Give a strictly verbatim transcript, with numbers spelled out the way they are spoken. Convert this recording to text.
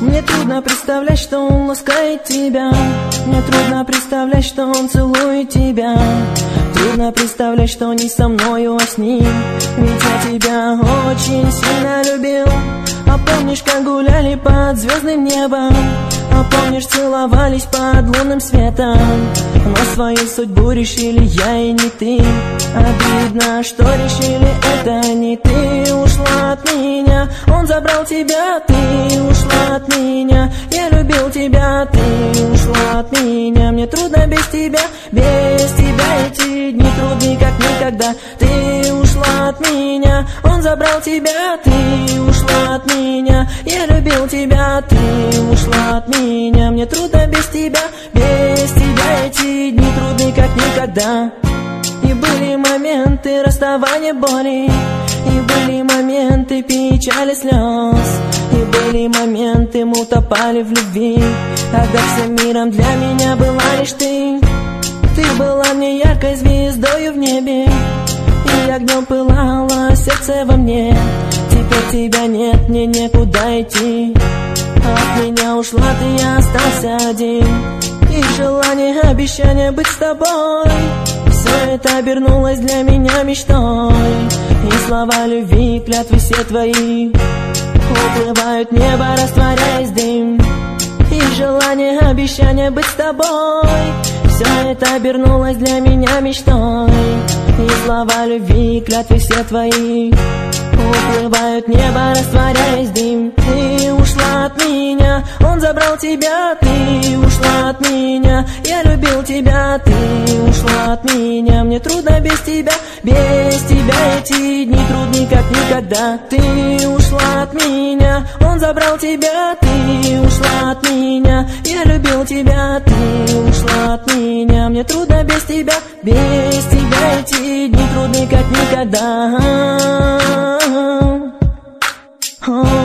Мне трудно представлять, что он ласкает тебя. Мне трудно представлять, что он целует тебя. Трудно представлять, что не со мною, а с ним. Ведь я тебя очень сильно любил. А помнишь, как гуляли под звездным небом? А помнишь, целовались под лунным светом? Но свою судьбу решили я и не ты. Обидно, что решили это не ты. Ушла от меня, он забрал тебя. Ты ушла от меня, я любил тебя. Ты ушла от меня, мне трудно без тебя. Без тебя эти дни трудны, как никогда. Ты ушла от меня, он забрал тебя. Ты ушла от меня, я любил тебя. Ты ушла от меня, мне трудно без тебя. Без тебя эти дни трудны, как никогда. И были моменты расставания боли, и были моменты печали слез, и были моменты мы утопали в любви, когда всем миром для меня была лишь ты. Ты была мне яркой звездою в небе, и огнем пылало сердце во мне. Теперь тебя нет, мне некуда идти. От меня ушла ты, я остался один. И желание, обещание быть с тобой, все это обернулось для меня мечтой. И слова любви, клятвы все твои уплывают в небо, растворяясь в дым. И желание, обещание быть с тобой, все это обернулось для меня мечтой. И слова любви, клятвы все твои уплывают в небо, растворяясь в дым. Ты ушла от меня, он забрал тебя. Ты ушла от меня, я любил тебя. Ты ушла от меня, мне трудно без тебя. Без тебя эти дни трудны, как никогда. Ты ушла от меня, он забрал тебя. Ты ушла от меня, я любил тебя. Ты ушла от меня, мне трудно без тебя. Без тебя эти дни трудны, как никогда. Oh